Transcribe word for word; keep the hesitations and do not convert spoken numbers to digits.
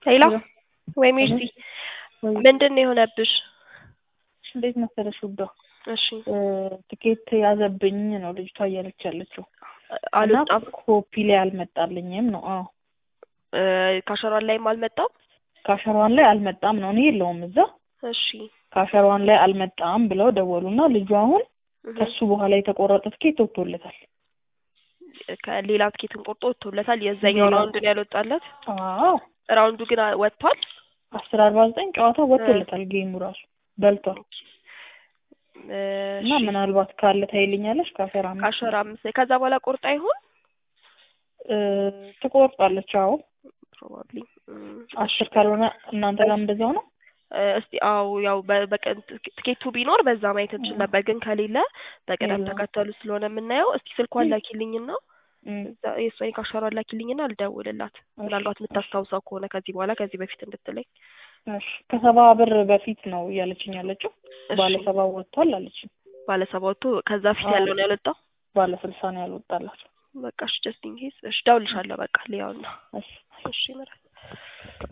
ሄሎ ሄሎ ወይ ሄሎ ሜርሲ ወይ ምንድን ነው የሆነብሽ? እንዴት መሰለሽ ውዷ እሺ ትኬት ያዘብኝ ነው ልጅቷ እያለች ያለችው እና አልወጣም ኮፒ ላይ አልመጣልኝም ነው። አዎ ካሸሯን ላይም አልመጣም። ካሸሯን ላይ አልመጣም ነው። እኔ የለውም እዛ። እሺ ካሸሯን ላይ አልመጣም ብለው ደወሉና ልጁ አሁን ከሱ በኋላ የተቆረጠ ትኬት ወጥቶለታል። ከሌላ ትኬትን ቆርጦ ወጥቶለታል። የዛኛው ራውንድ ነው ያልወጣለት። አዎ ራውንዱ ግን ወጥቷል። አስር አርባ ዘጠኝ ጨዋታ ወጥቶለታል። ጌሙ ራሱ በልቷል። እና ምናልባት ካለ ታይልኛለሽ። ካሸራ አምስት ካሸራ አምስት ከዛ በኋላ ቆርጣ ይሆን ትቆርጣለች። አዎ ፕሮባብሊ አስር ካልሆነ እናንተ ጋር እንደዛው ነው። እስቲ አው ያው በቀን ትኬቱ ቢኖር በዛ ማየት እንችል ነበር፣ ግን ከሌለ በቀደም ተከተሉ ስለሆነ የምናየው። እስቲ ስልኳን ላኪልኝና እዛ የሷን ካሸሯን ላኪልኝና ልደውልላት፣ ምናልባት የምታስታውሰው ከሆነ ከዚህ በኋላ ከዚህ በፊት እንድትለኝ። እሺ ከሰባ ብር በፊት ነው እያለችኝ ያለችው። ባለ ሰባ ወጥቷል አለችኝ። ባለ ሰባ ወጥቶ ከዛ ፊት ያለው ነው ያልወጣው። ባለ ስልሳ ነው ያልወጣላት። በቃ እሺ ጀስት ኢን ኬዝ እሺ፣ ደውልልሻለሁ። በቃ ሊያውና እሺ እሺ ምራ